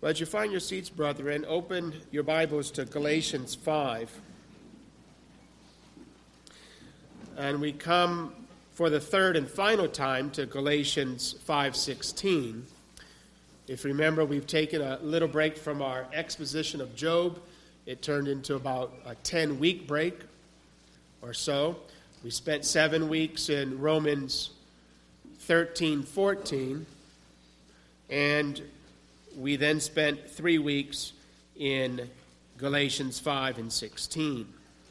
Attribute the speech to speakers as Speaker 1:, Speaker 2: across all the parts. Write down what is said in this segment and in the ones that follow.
Speaker 1: Well, as you find your seats, brethren, open your Bibles to Galatians 5. And we come for the third and final time to Galatians 5:16. If you remember, we've taken a little break from our exposition of Job. It turned into about a 10-week break or so. We spent 7 weeks in Romans 13:14, and we then spent 3 weeks in Galatians 5 and 16.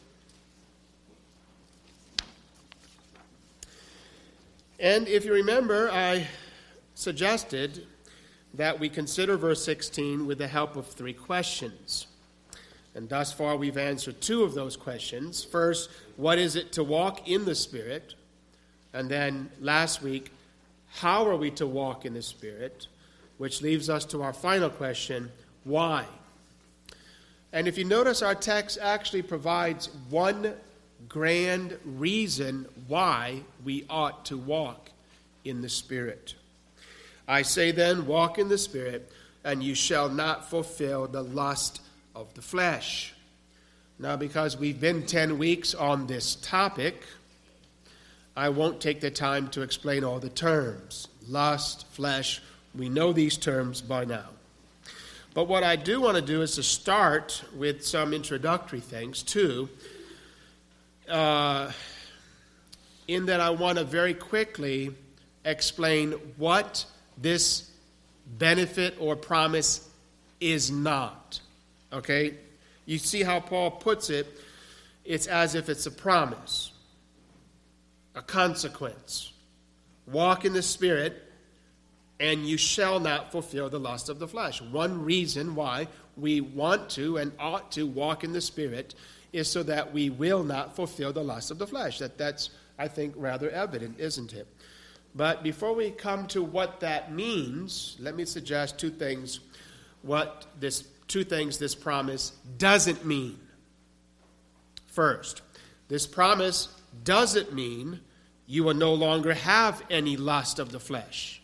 Speaker 1: And if you remember, I suggested that we consider verse 16 with the help of 3 questions. And thus far we've answered 2 of those questions. First, what is it to walk in the Spirit? And then last week, how are we to walk in the Spirit? Which leaves us to our final question, why? And if you notice, our text actually provides one grand reason why we ought to walk in the Spirit. I say then, walk in the Spirit, and you shall not fulfill the lust of the flesh. Now, because we've been 10 weeks on this topic, I won't take the time to explain all the terms. Lust, flesh, we know these terms by now. But what I do want to do is to start with some introductory things, too, in that I want to very quickly explain what this benefit or promise is not. Okay? You see how Paul puts it? It's as if it's a promise, a consequence. Walk in the Spirit, and you shall not fulfill the lust of the flesh. One reason why we want to and ought to walk in the Spirit is so that we will not fulfill the lust of the flesh. That's, I think, rather evident, isn't it? But before we come to what that means, let me suggest 2 things. Two things this promise doesn't mean. First, this promise doesn't mean you will no longer have any lust of the flesh.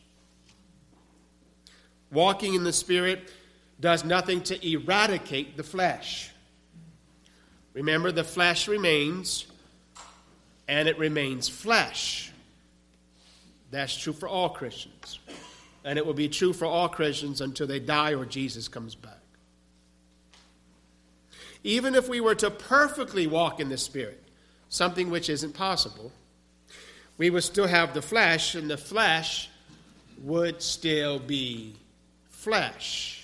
Speaker 1: Walking in the Spirit does nothing to eradicate the flesh. Remember, the flesh remains, and it remains flesh. That's true for all Christians. And it will be true for all Christians until they die or Jesus comes back. Even if we were to perfectly walk in the Spirit, something which isn't possible, we would still have the flesh, and the flesh would still be flesh.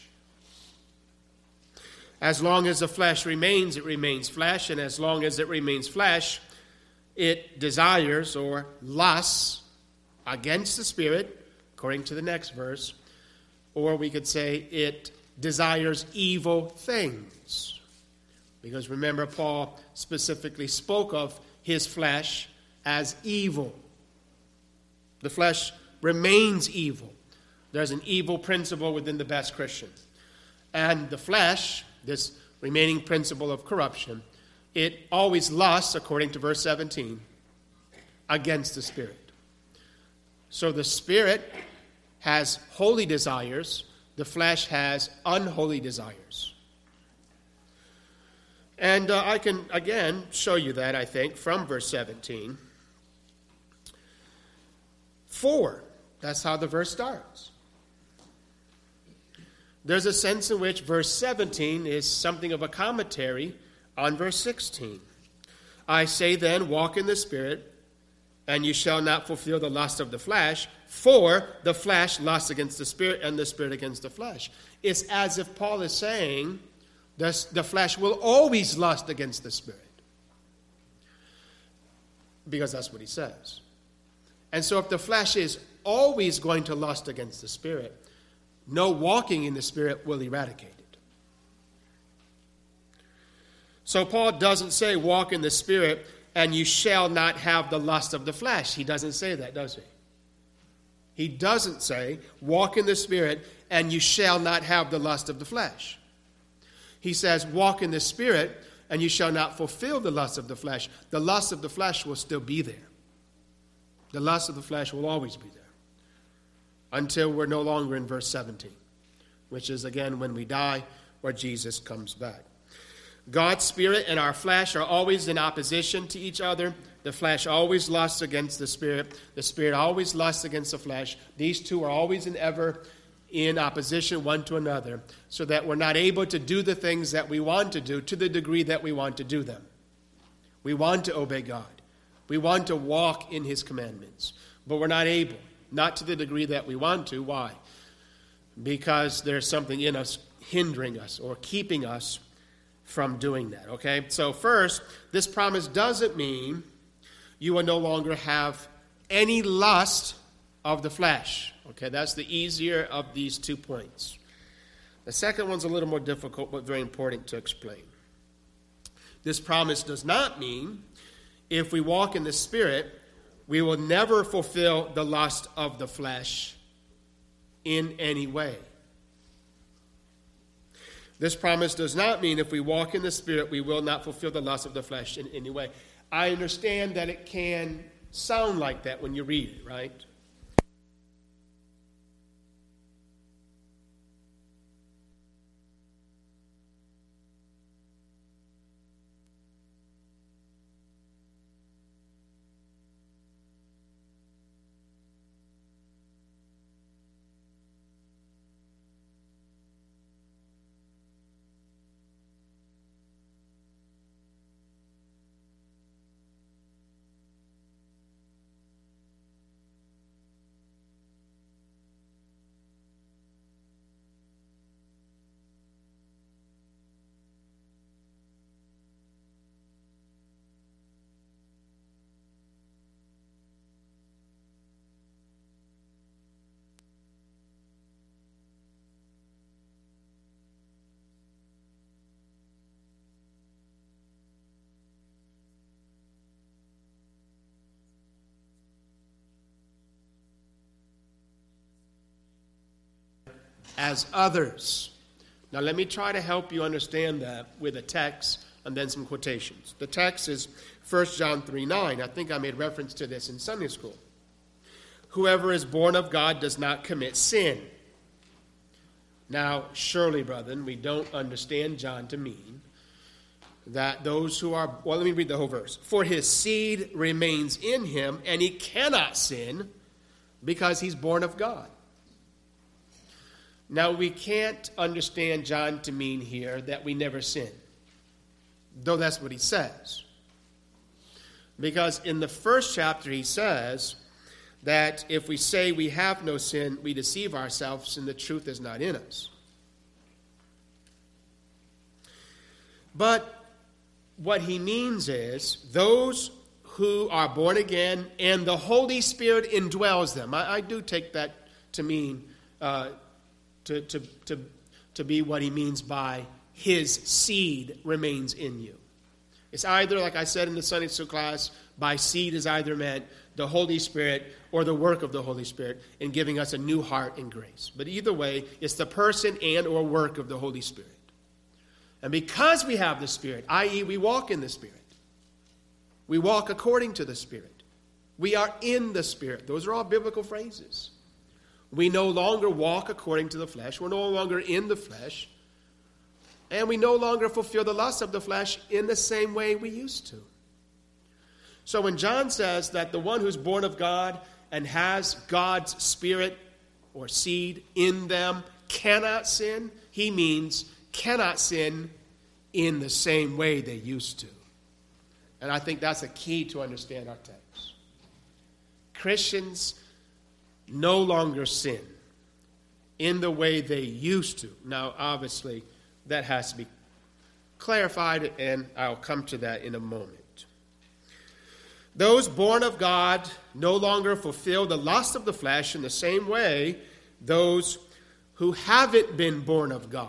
Speaker 1: As long as the flesh remains, it remains flesh, and as long as it remains flesh, it desires or lusts against the Spirit, according to the next verse, or we could say it desires evil things. Because remember, Paul specifically spoke of his flesh as evil. The flesh remains evil. There's an evil principle within the best Christian. And the flesh, this remaining principle of corruption, it always lusts, according to verse 17, against the Spirit. So the Spirit has holy desires, the flesh has unholy desires. And I can, again, show you that, I think, from verse 17. For, that's how the verse starts. There's a sense in which verse 17 is something of a commentary on verse 16. I say then, walk in the Spirit, and you shall not fulfill the lust of the flesh, for the flesh lusts against the Spirit, and the Spirit against the flesh. It's as if Paul is saying the flesh will always lust against the Spirit. Because that's what he says. And so if the flesh is always going to lust against the Spirit, no walking in the Spirit will eradicate it. So Paul doesn't say walk in the Spirit and you shall not have the lust of the flesh. He doesn't say that, does he? He doesn't say walk in the Spirit and you shall not have the lust of the flesh. He says walk in the Spirit and you shall not fulfill the lust of the flesh. The lust of the flesh will still be there. The lust of the flesh will always be there until we're no longer in verse 17. which is, again, when we die or Jesus comes back. God's Spirit and our flesh are always in opposition to each other. The flesh always lusts against the Spirit. The Spirit always lusts against the flesh. These two are always and ever in opposition one to another, so that we're not able to do the things that we want to do to the degree that we want to do them. We want to obey God. We want to walk in his commandments, but we're not able, not to the degree that we want to. Why? Because there's something in us hindering us or keeping us from doing that, okay? So first, this promise doesn't mean you will no longer have any lust of the flesh. Okay, that's the easier of these 2 points. The second one's a little more difficult, but very important to explain. This promise does not mean if we walk in the Spirit, we will never fulfill the lust of the flesh in any way. This promise does not mean if we walk in the Spirit, we will not fulfill the lust of the flesh in any way. I understand that it can sound like that when you read it, right? As others. Now let me try to help you understand that with a text and then some quotations. The text is 1 John 3:9. I think I made reference to this in Sunday school. Whoever is born of God does not commit sin. Now, surely, brethren, we don't understand John to mean that those who are, well, let me read the whole verse. For his seed remains in him, and he cannot sin because he's born of God. Now, we can't understand John to mean here that we never sin, though that's what he says. Because in the first chapter, he says that if we say we have no sin, we deceive ourselves and the truth is not in us. But what he means is those who are born again and the Holy Spirit indwells them. I do take that to mean to be what he means by his seed remains in you. It's either, like I said in the Sunday school class, by seed is either meant the Holy Spirit or the work of the Holy Spirit in giving us a new heart and grace. But either way, it's the person and or work of the Holy Spirit. And because we have the Spirit, i.e. we walk in the Spirit, we walk according to the Spirit, we are in the Spirit. Those are all biblical phrases. We no longer walk according to the flesh. We're no longer in the flesh. And we no longer fulfill the lust of the flesh in the same way we used to. So when John says that the one who's born of God and has God's Spirit or seed in them cannot sin, he means cannot sin in the same way they used to. And I think that's a key to understand our text. Christians no longer sin in the way they used to. Now, obviously, that has to be clarified, and I'll come to that in a moment. Those born of God no longer fulfill the lust of the flesh in the same way those who haven't been born of God.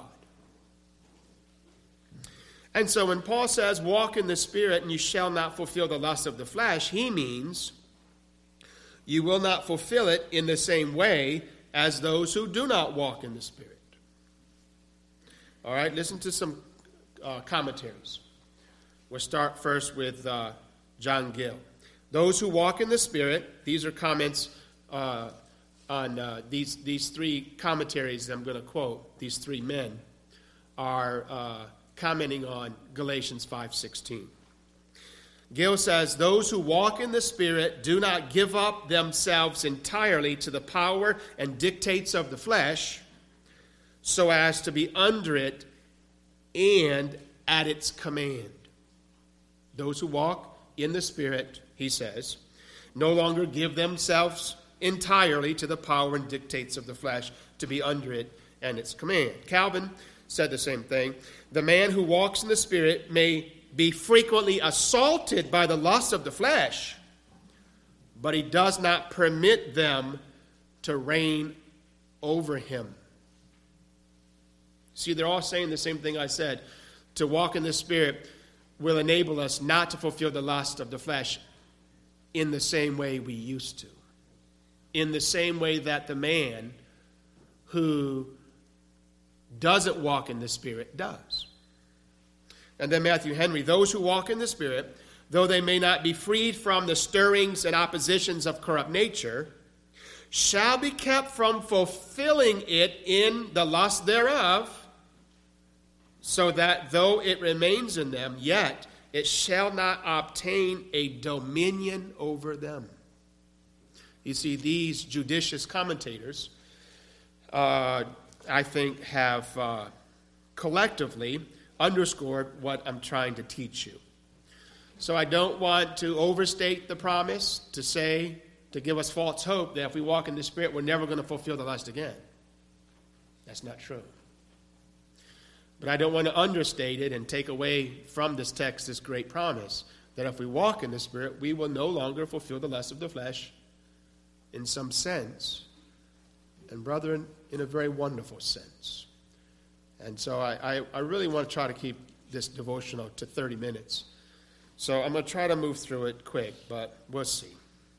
Speaker 1: And so when Paul says, walk in the Spirit and you shall not fulfill the lust of the flesh, he means you will not fulfill it in the same way as those who do not walk in the Spirit. All right, listen to some commentaries. We'll start first with John Gill. Those who walk in the Spirit, these are comments on these three commentaries that I'm going to quote, these three men, are commenting on Galatians 5:16. Gill says, those who walk in the Spirit do not give up themselves entirely to the power and dictates of the flesh so as to be under it and at its command. Those who walk in the Spirit, he says, no longer give themselves entirely to the power and dictates of the flesh to be under it and its command. Calvin said the same thing. The man who walks in the Spirit may be frequently assaulted by the lust of the flesh, but he does not permit them to reign over him. See, they're all saying the same thing I said. To walk in the Spirit will enable us not to fulfill the lust of the flesh in the same way we used to. In the same way that the man who doesn't walk in the Spirit does. And then Matthew Henry, those who walk in the Spirit, though they may not be freed from the stirrings and oppositions of corrupt nature, shall be kept from fulfilling it in the lust thereof, so that though it remains in them, yet it shall not obtain a dominion over them. You see, these judicious commentators, I think, have collectively underscored what I'm trying to teach you. So I don't want to overstate the promise to give us false hope that if we walk in the Spirit, we're never going to fulfill the lust again. That's not true. But I don't want to understate it and take away from this text this great promise that if we walk in the Spirit, we will no longer fulfill the lust of the flesh in some sense, and brethren, in a very wonderful sense. And so I really want to try to keep this devotional to 30 minutes. So I'm going to try to move through it quick, but we'll see.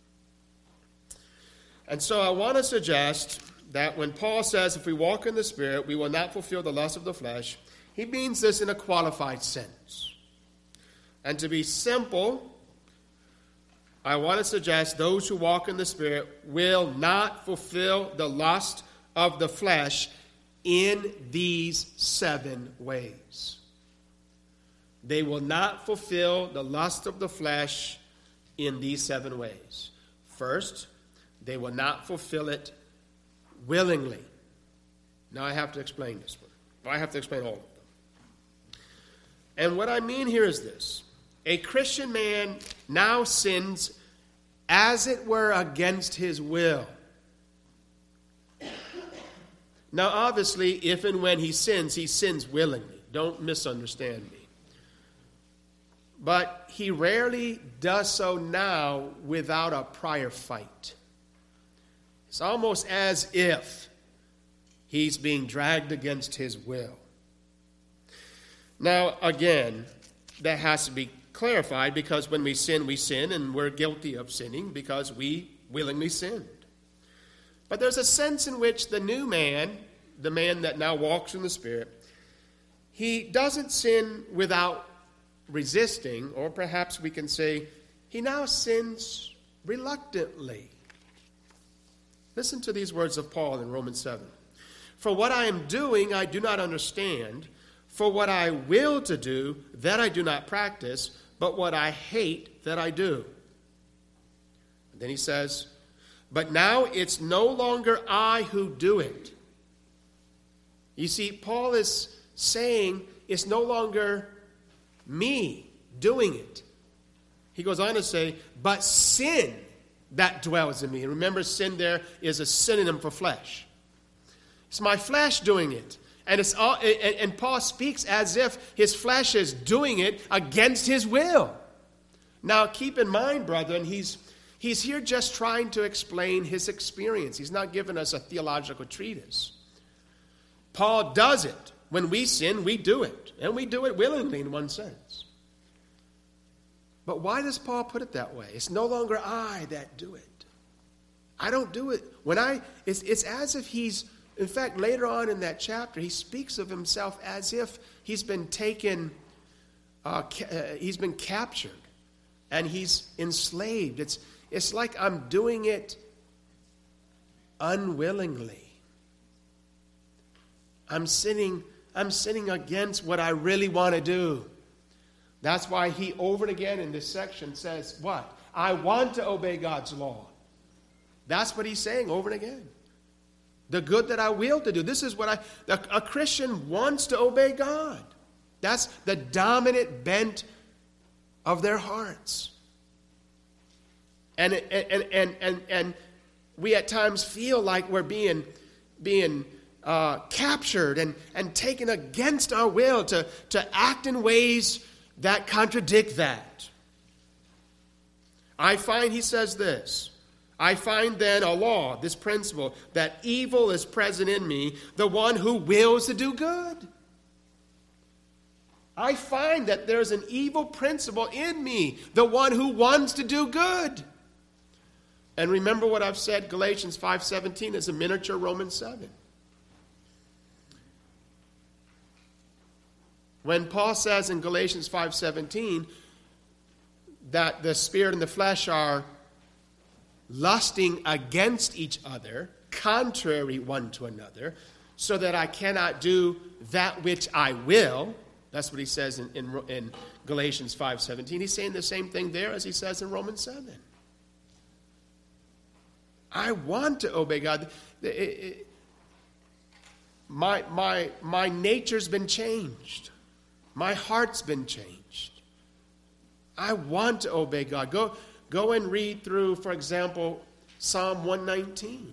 Speaker 1: And so I want to suggest that when Paul says if we walk in the Spirit, we will not fulfill the lust of the flesh, he means this in a qualified sense. And to be simple, I want to suggest those who walk in the Spirit will not fulfill the lust of the flesh in these 7 ways. They will not fulfill the lust of the flesh in these 7 ways. First, they will not fulfill it willingly. Now I have to explain this one. I have to explain all of them. And what I mean here is this. A Christian man now sins as it were against his will. Now, obviously, if and when he sins willingly. Don't misunderstand me. But he rarely does so now without a prior fight. It's almost as if he's being dragged against his will. Now, again, that has to be clarified because when we sin, and we're guilty of sinning because we willingly sinned. But there's a sense in which the new man, the man that now walks in the Spirit, he doesn't sin without resisting, or perhaps we can say he now sins reluctantly. Listen to these words of Paul in Romans 7. For what I am doing I do not understand, for what I will to do, that I do not practice, but what I hate, that I do. And then he says, but now it's no longer I who do it. You see, Paul is saying it's no longer me doing it. He goes on to say, but sin that dwells in me. And remember, sin there is a synonym for flesh. It's my flesh doing it. And Paul speaks as if his flesh is doing it against his will. Now, keep in mind, brethren, he's here just trying to explain his experience. He's not giving us a theological treatise. Paul does it. When we sin, we do it. And we do it willingly in one sense. But why does Paul put it that way? It's no longer I that do it. I don't do it. It's as if he's, in fact, later on in that chapter, he speaks of himself as if he's been taken, he's been captured, and he's enslaved. It's like I'm doing it unwillingly. I'm sinning against what I really want to do. That's why he over and again in this section says, what? I want to obey God's law. That's what he's saying over and again. The good that I will to do. This is what a Christian wants to obey God. That's the dominant bent of their hearts. And we at times feel like we're being captured and taken against our will to act in ways that contradict that. He says this, I find then a law, this principle, that evil is present in me, the one who wills to do good. I find that there's an evil principle in me, the one who wants to do good. And remember what I've said, Galatians 5:17 is a miniature Romans 7. When Paul says in Galatians 5:17 that the spirit and the flesh are lusting against each other, contrary one to another, so that I cannot do that which I will. That's what he says in Galatians 5:17. He's saying the same thing there as he says in Romans 7. I want to obey God. My nature's been changed. My heart's been changed. I want to obey God. Go and read through, for example, Psalm 119.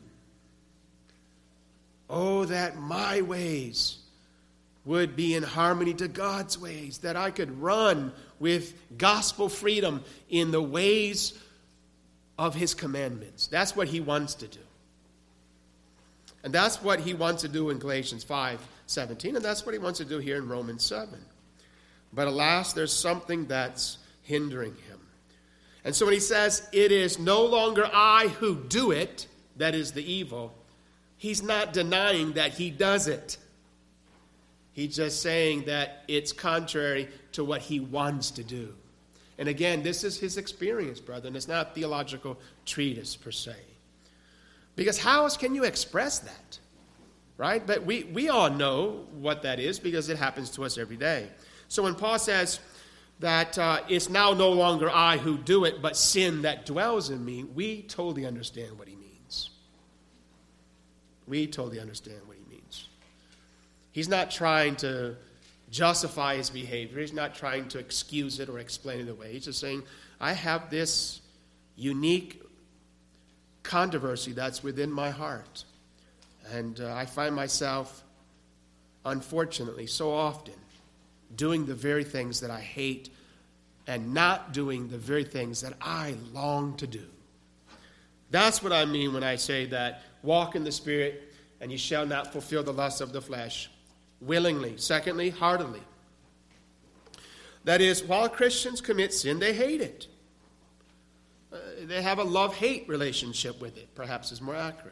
Speaker 1: Oh, that my ways would be in harmony to God's ways, that I could run with gospel freedom in the ways of his commandments. That's what he wants to do. And that's what he wants to do in Galatians 5:17, and that's what he wants to do here in Romans 7. But alas, there's something that's hindering him. And so when he says, it is no longer I who do it, that is the evil, he's not denying that he does it. He's just saying that it's contrary to what he wants to do. And again, this is his experience, brother, and it's not a theological treatise per se. Because how else can you express that? Right? But we all know what that is because it happens to us every day. So when Paul says that it's now no longer I who do it, but sin that dwells in me, we totally understand what he means. We totally understand what he means. He's not trying to justify his behavior. He's not trying to excuse it or explain it away. He's just saying, I have this unique controversy that's within my heart. And I find myself, unfortunately, so often doing the very things that I hate and not doing the very things that I long to do. That's what I mean when I say that walk in the Spirit and you shall not fulfill the lusts of the flesh. Willingly. Secondly, heartily. That is, while Christians commit sin, they hate it. They have a love-hate relationship with it, perhaps is more accurate.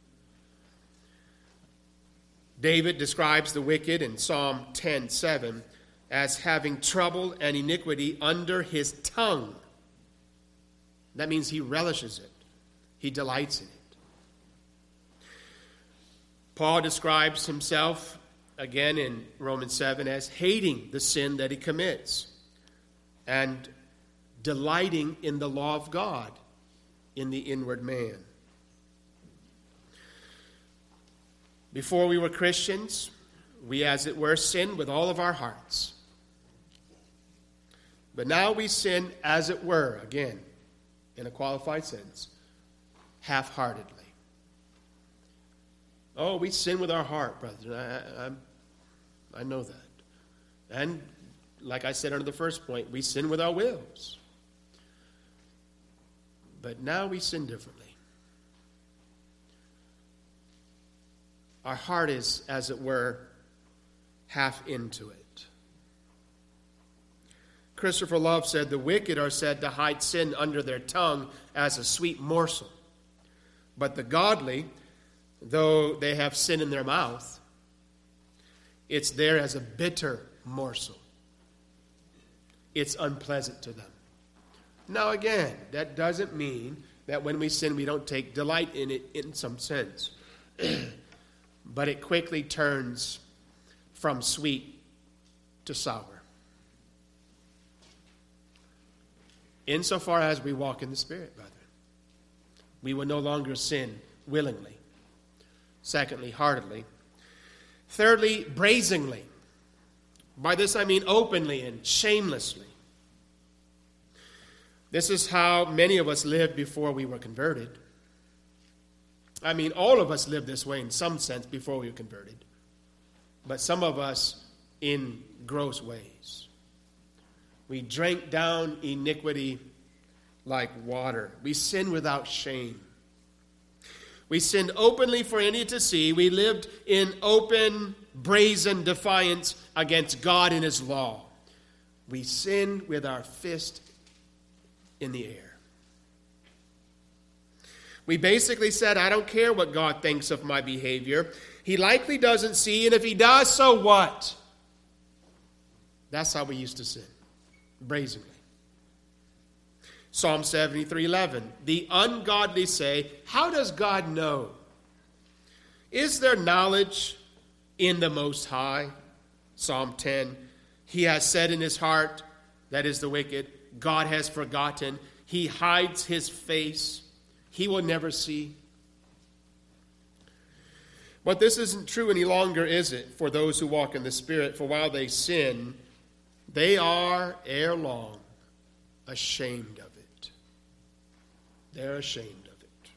Speaker 1: David describes the wicked in Psalm 10:7 as having trouble and iniquity under his tongue. That means he relishes it. He delights in it. Paul describes himself, again in Romans 7, as hating the sin that he commits and delighting in the law of God in the inward man. Before we were Christians, we, as it were, sinned with all of our hearts. But now we sin, as it were, again, in a qualified sense, half-heartedly. Oh, we sin with our heart, brother. I know that. And like I said under the first point, we sin with our wills. But now we sin differently. Our heart is, as it were, half into it. Christopher Love said, the wicked are said to hide sin under their tongue as a sweet morsel. But the godly, though they have sin in their mouth, it's there as a bitter morsel. It's unpleasant to them. Now again, that doesn't mean that when we sin, we don't take delight in it in some sense. But it quickly turns from sweet to sour. Insofar as we walk in the Spirit, brethren, we will no longer sin willingly. Secondly, heartedly. Thirdly, brazenly. By this I mean openly and shamelessly. This is how many of us lived before we were converted. I mean, all of us lived this way in some sense before we were converted. But some of us in gross ways. We drank down iniquity like water. We sinned without shame. We sinned openly for any to see. We lived in open, brazen defiance against God and His law. We sinned with our fist in the air. We basically said, I don't care what God thinks of my behavior. He likely doesn't see, and if He does, so what? That's how we used to sin, brazenly. Psalm 73:11. The ungodly say, how does God know? Is there knowledge in the Most High? Psalm 10. He has said in his heart, that is the wicked, God has forgotten. He hides His face. He will never see. But this isn't true any longer, is it, for those who walk in the Spirit? For while they sin, they are ere long ashamed of it. They're ashamed of it.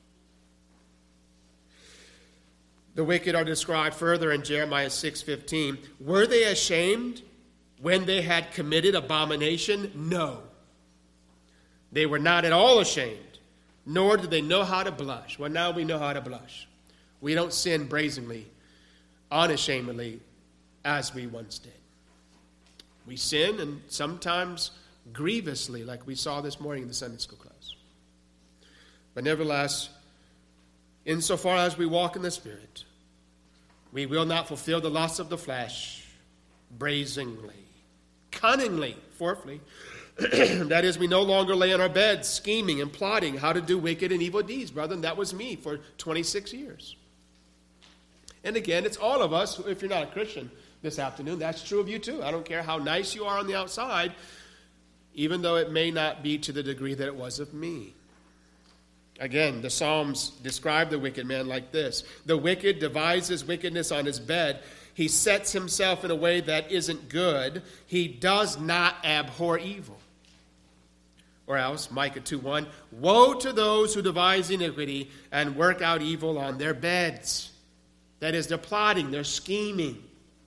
Speaker 1: The wicked are described further in Jeremiah 6:15. Were they ashamed when they had committed abomination? No. They were not at all ashamed, nor did they know how to blush. Well, now we know how to blush. We don't sin brazenly, unashamedly, as we once did. We sin, and sometimes grievously, like we saw this morning in the Sunday school class. But nevertheless, insofar as we walk in the Spirit, we will not fulfill the lusts of the flesh brazenly, cunningly. Fourthly, that is, we no longer lay on our beds scheming and plotting how to do wicked and evil deeds. Brethren, that was me for 26 years. And again, it's all of us. If you're not a Christian this afternoon, that's true of you too. I don't care how nice you are on the outside, even though it may not be to the degree that it was of me. Again, the Psalms describe the wicked man like this. The wicked devises wickedness on his bed. He sets himself in a way that isn't good. He does not abhor evil. Or else, Micah 2:1, woe to those who devise iniquity and work out evil on their beds. That is, they're plotting, they're scheming.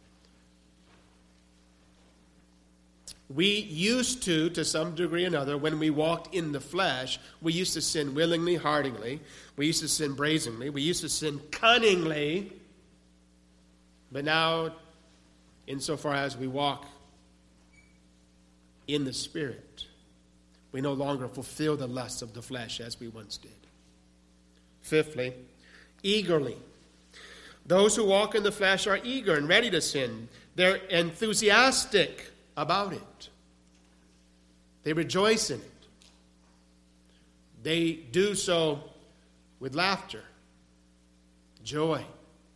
Speaker 1: We used to some degree or another, when we walked in the flesh, we used to sin willingly, heartily. We used to sin brazenly. We used to sin cunningly. But now, insofar as we walk in the Spirit, we no longer fulfill the lusts of the flesh as we once did. Fifthly, eagerly. Those who walk in the flesh are eager and ready to sin. They're enthusiastic about it. They rejoice in it. They do so with laughter, joy.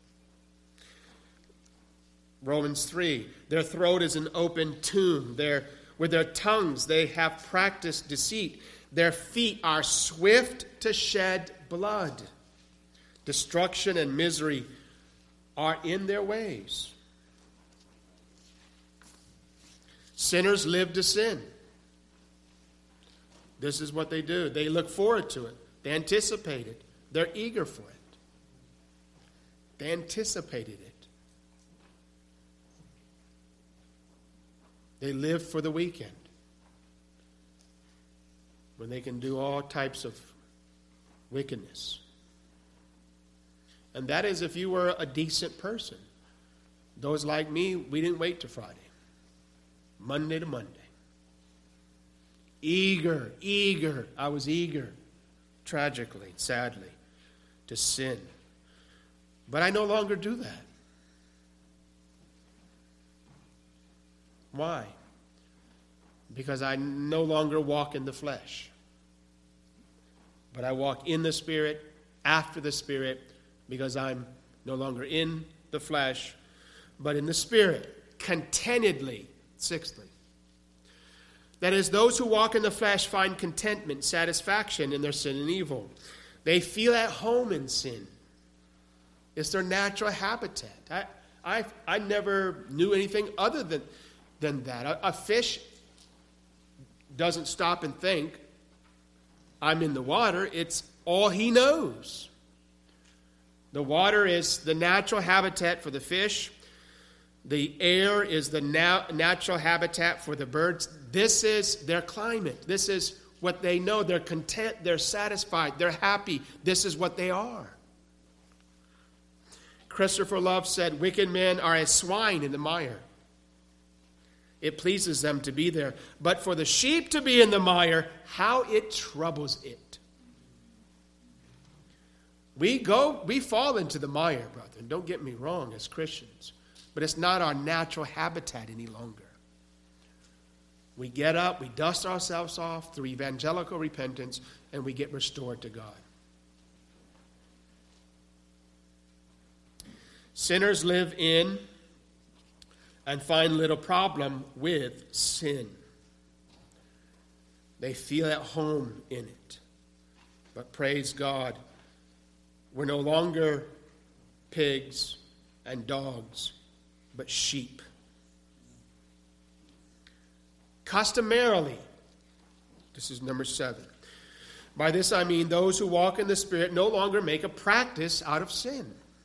Speaker 1: Romans 3, their throat is an open tomb. With their tongues they have practiced deceit. Their feet are swift to shed blood. Destruction and misery are in their ways. Sinners live to sin. This is what they do. They look forward to it. They anticipate it. They're eager for it. They anticipated it. They live for the weekend, when they can do all types of wickedness. And that is if you were a decent person. Those like me, we didn't wait till Friday. Monday to Monday. Eager. I was eager, tragically, sadly, to sin. But I no longer do that. Why? Because I no longer walk in the flesh, but I walk in the Spirit, after the Spirit, because I'm no longer in the flesh, but in the Spirit, contentedly. Sixthly, that is, those who walk in the flesh find contentment, satisfaction in their sin and evil. They feel at home in sin. It's their natural habitat. I never knew anything other than that. A fish doesn't stop and think, I'm in the water. It's all he knows. The water is the natural habitat for the fish. The air is the natural habitat for the birds. This is their climate. This is what they know. They're content. They're satisfied. They're happy. This is what they are. Christopher Love said, wicked men are as swine in the mire. It pleases them to be there. But for the sheep to be in the mire, how it troubles it. We fall into the mire, brethren. Don't get me wrong, as Christians. But it's not our natural habitat any longer. We get up, we dust ourselves off through evangelical repentance, and we get restored to God. Sinners live in and find little problem with sin. They feel at home in it. But praise God, we're no longer pigs and dogs, but sheep. Customarily, this is number 7. By this I mean those who walk in the Spirit no longer make a practice out of sin.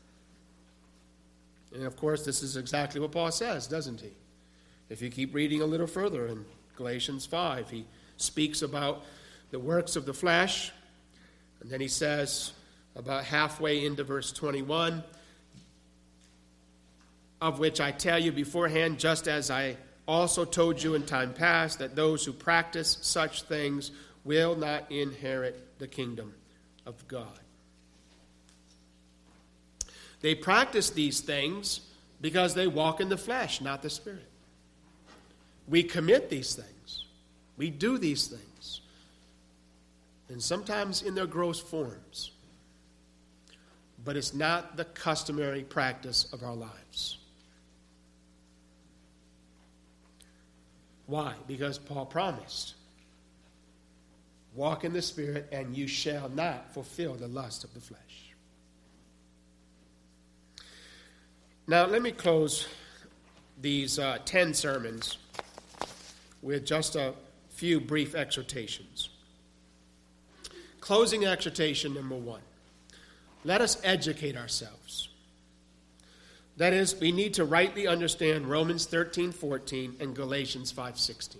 Speaker 1: And of course, this is exactly what Paul says, doesn't he? If you keep reading a little further in Galatians 5, he speaks about the works of the flesh. And then he says, about halfway into verse 21, of which I tell you beforehand, just as I also told you in time past, that those who practice such things will not inherit the kingdom of God. They practice these things because they walk in the flesh, not the Spirit. We commit these things. We do these things. And sometimes in their gross forms. But it's not the customary practice of our lives. Why? Because Paul promised, walk in the Spirit and you shall not fulfill the lust of the flesh. Now, let me close these 10 sermons with just a few brief exhortations. Closing exhortation number 1. Let us educate ourselves. That is, we need to rightly understand Romans 13:14 and Galatians 5:16.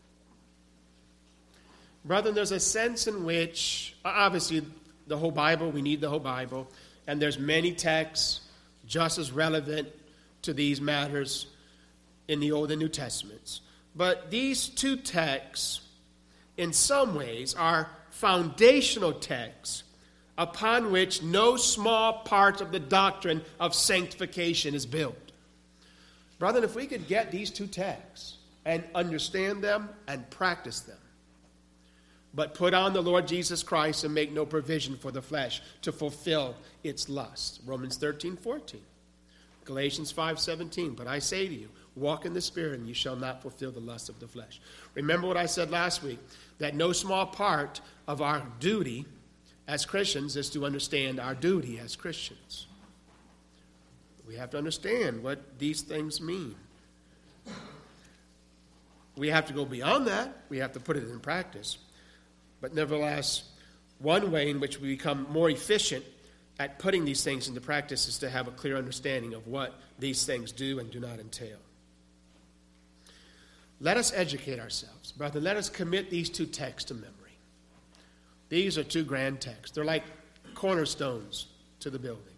Speaker 1: Brethren, there's a sense in which, obviously, the whole Bible, we need the whole Bible, and there's many texts just as relevant to these matters in the Old and New Testaments. But these two texts, in some ways, are foundational texts upon which no small part of the doctrine of sanctification is built. Brethren, if we could get these two texts and understand them and practice them, but put on the Lord Jesus Christ and make no provision for the flesh to fulfill its lust. Romans 13:14. Galatians 5:17. But I say to you, walk in the Spirit and you shall not fulfill the lust of the flesh. Remember what I said last week, that no small part of our duty as Christians is to understand our duty as Christians. We have to understand what these things mean. We have to go beyond that. We have to put it in practice. But nevertheless, one way in which we become more efficient at putting these things into practice is to have a clear understanding of what these things do and do not entail. Let us educate ourselves. Brother, let us commit these two texts to memory. These are two grand texts. They're like cornerstones to the building.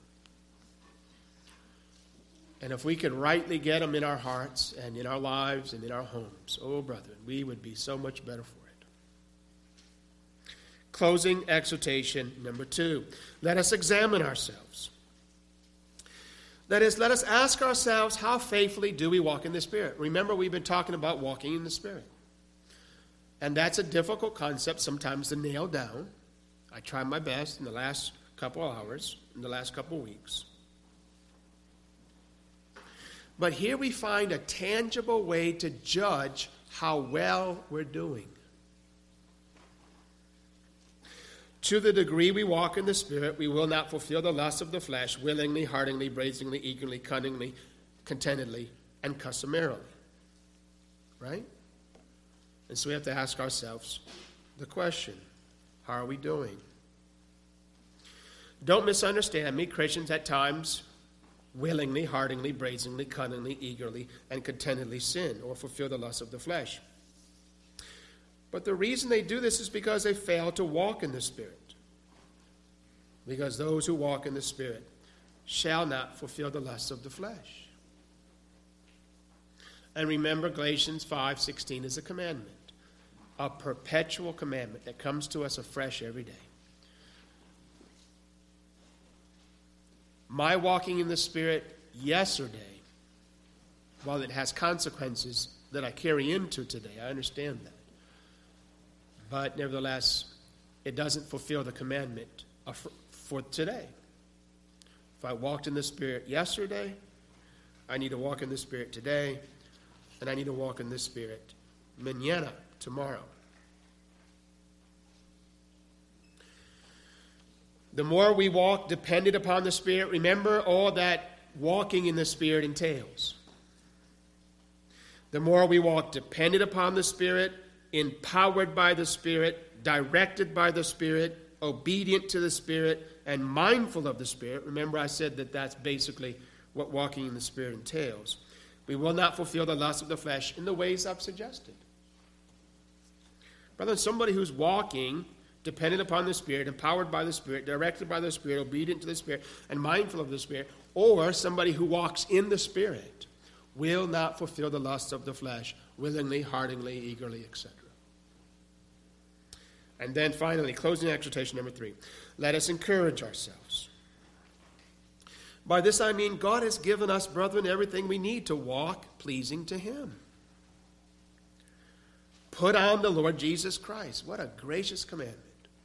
Speaker 1: And if we could rightly get them in our hearts and in our lives and in our homes, oh, brethren, we would be so much better for it. Closing exhortation number 2. Let us examine ourselves. That is, let us ask ourselves, how faithfully do we walk in the Spirit? Remember, we've been talking about walking in the Spirit. And that's a difficult concept sometimes to nail down. I tried my best in the last couple of hours, in the last couple of weeks. But here we find a tangible way to judge how well we're doing. To the degree we walk in the Spirit, we will not fulfill the lusts of the flesh willingly, heartily, brazenly, eagerly, cunningly, contentedly, and customarily. Right? And so we have to ask ourselves the question, how are we doing? Don't misunderstand me. Christians at times willingly, heartily, brazenly, cunningly, eagerly, and contentedly sin or fulfill the lusts of the flesh. But the reason they do this is because they fail to walk in the Spirit. Because those who walk in the Spirit shall not fulfill the lusts of the flesh. And remember, Galatians 5:16 is a commandment, a perpetual commandment that comes to us afresh every day. My walking in the Spirit yesterday, while it has consequences that I carry into today, I understand that. But nevertheless, it doesn't fulfill the commandment for today. If I walked in the Spirit yesterday, I need to walk in the Spirit today, and I need to walk in the Spirit mañana, tomorrow. The more we walk dependent upon the Spirit, remember all that walking in the Spirit entails. The more we walk dependent upon the Spirit, empowered by the Spirit, directed by the Spirit, obedient to the Spirit, and mindful of the Spirit. Remember I said that that's basically what walking in the Spirit entails. We will not fulfill the lust of the flesh in the ways I've suggested. Brother, somebody who's walking dependent upon the Spirit, empowered by the Spirit, directed by the Spirit, obedient to the Spirit, and mindful of the Spirit, or somebody who walks in the Spirit, will not fulfill the lusts of the flesh willingly, heartily, eagerly, etc. And then finally, closing exhortation number 3. Let us encourage ourselves. By this I mean God has given us, brethren, everything we need to walk pleasing to Him. Put on the Lord Jesus Christ. What a gracious commandment.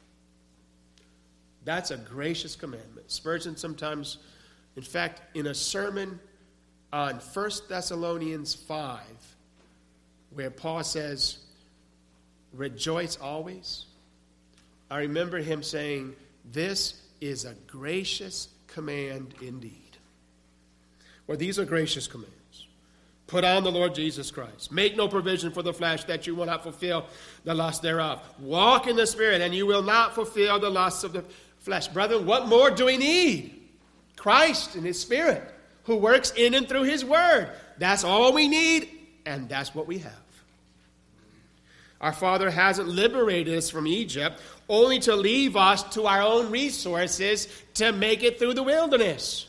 Speaker 1: That's a gracious commandment. Spurgeon sometimes, in fact, in a sermon on 1 Thessalonians 5, where Paul says, rejoice always, I remember him saying, this is a gracious command indeed. Well, these are gracious commands. Put on the Lord Jesus Christ. Make no provision for the flesh that you will not fulfill the lust thereof. Walk in the Spirit, and you will not fulfill the lusts of the flesh. Brethren, what more do we need? Christ and His Spirit, who works in and through His Word. That's all we need, and that's what we have. Our Father hasn't liberated us from Egypt only to leave us to our own resources to make it through the wilderness.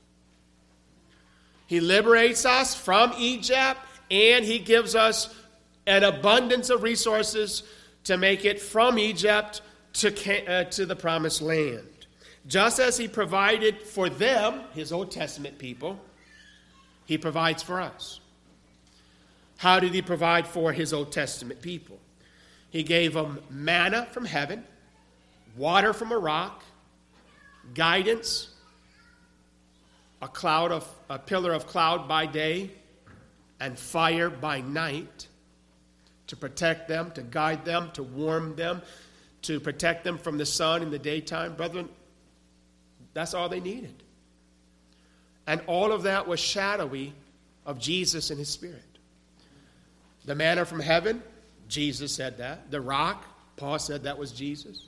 Speaker 1: He liberates us from Egypt, and He gives us an abundance of resources to make it from Egypt to the promised land. Just as He provided for them, His Old Testament people, He provides for us. How did He provide for His Old Testament people? He gave them manna from heaven, water from a rock, guidance, a pillar of cloud by day, and fire by night to protect them, to guide them, to warm them, to protect them from the sun in the daytime. Brethren, that's all they needed. And all of that was shadowy of Jesus and His Spirit. The manna from heaven, Jesus said that. The rock, Paul said that was Jesus.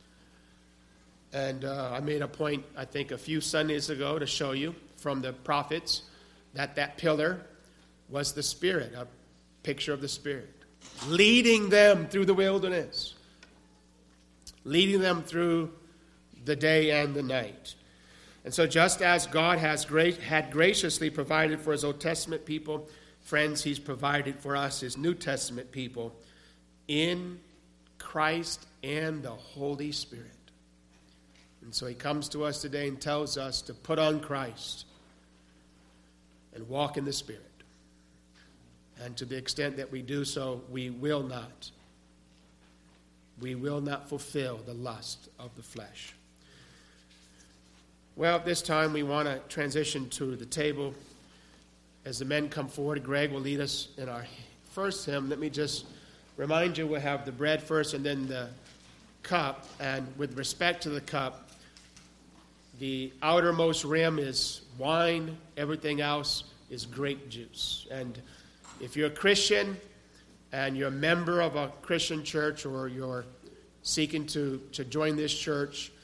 Speaker 1: And I made a point, I think, a few Sundays ago to show you from the prophets that pillar was the Spirit, a picture of the Spirit, leading them through the wilderness, leading them through the day and the night. And so just as God had graciously provided for His Old Testament people, friends, He's provided for us, His New Testament people, in Christ and the Holy Spirit. And so He comes to us today and tells us to put on Christ and walk in the Spirit. And to the extent that we do so, we will not we will not fulfill the lust of the flesh. Well, at this time we want to transition to the table. As the men come forward, Greg will lead us in our first hymn. Let me just remind you, we'll have the bread first and then the cup. And with respect to the cup, the outermost rim is wine. Everything else is grape juice. And if you're a Christian and you're a member of a Christian church, or you're seeking to join this church,